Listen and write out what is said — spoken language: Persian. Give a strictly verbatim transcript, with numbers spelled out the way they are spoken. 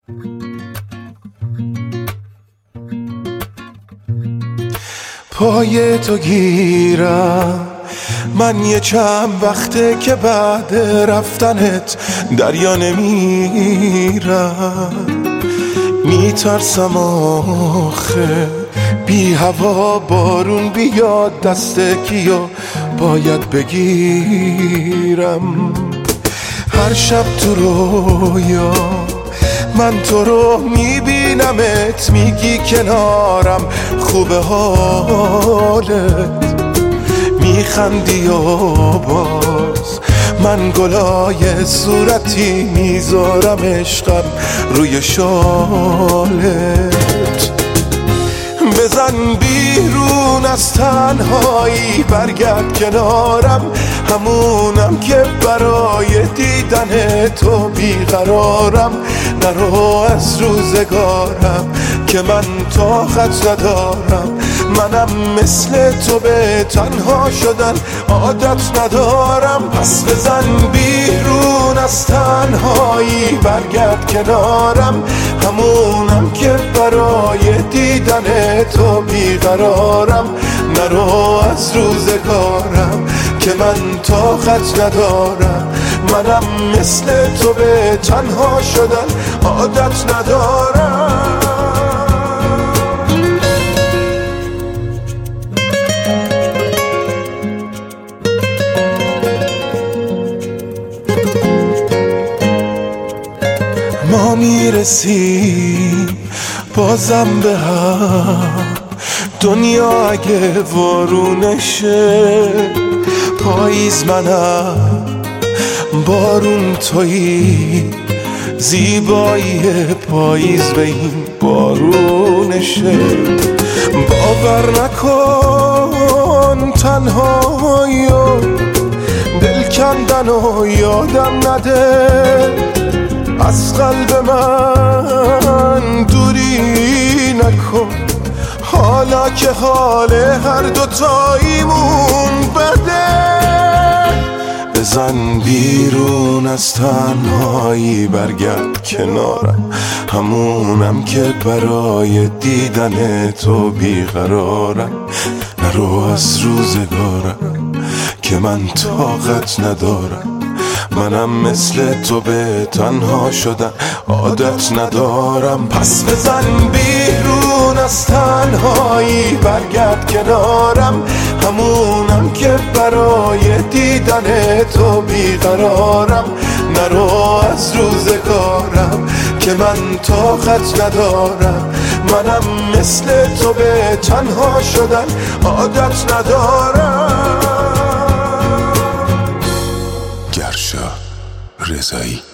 پای تو گیرم من یه چند وقته که بعد رفتنت دریا نمیرم، میترسم آخه بی هوا بارون بیاد دست کیو باید بگیرم. هر شب تو رویا من تو رو میبینمت، میگی کنارم خوبه حالت، میخندی و باز من گلای صورتی میذارم عشقم روی شالت. بزن بیرون از تنهایی برگرد کنارم، همونم که برای دیدن تو بیقرارم. نرو از روزگارم که من طاقت ندارم، منم مثل تو به تنها شدن عادت ندارم. پس بزن بیرون از تنهایی برگرد کنارم، همونم که برای دیدن تو بیقرارم. نرو از روزگارم که من طاقت ندارم، منم مثل تو به تنها شدن عادت ندارم. ما میرسیم بازم به هم، دنیا اگه وارونشه پاییز منم بارون تویی، زیبایی پاییز به این بارونشه. باور نکن تنهایی و دل کندن و یادم نده، از قلب من دوری نکن حالا که حال هر دوتاییمون بده. بزن بیرون از تنهایی برگرد کنارم، همونم که برای دیدن تو بیقرارم. نرو از روزگارم که من طاقت ندارم، منم مثل تو به تنها شدن عادت ندارم. پس بزن بیرون از تنهایی برگرد کنارم، همونم که برای دیدن تو بیقرارم. نرو از روزگارم که من طاقت ندارم، منم مثل تو به تنها شدن عادت ندارم. گرشا رضایی.